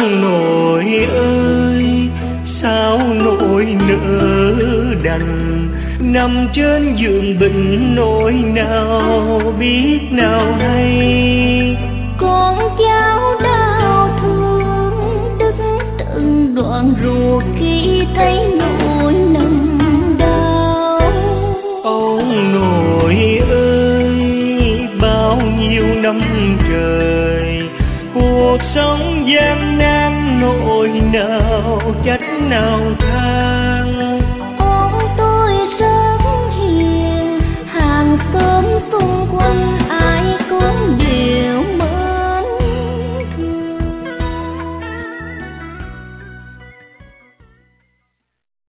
nội ơi, sao nội nỡ đành nằm trên giường bệnh, nỗi nào biết nào hay. Con cháu đau thương đứt từng đoạn ruột khi thấy nội nằm đau. Ông nội ơi, bao nhiêu năm trời cuộc sống gian nan, nỗi nào trách nào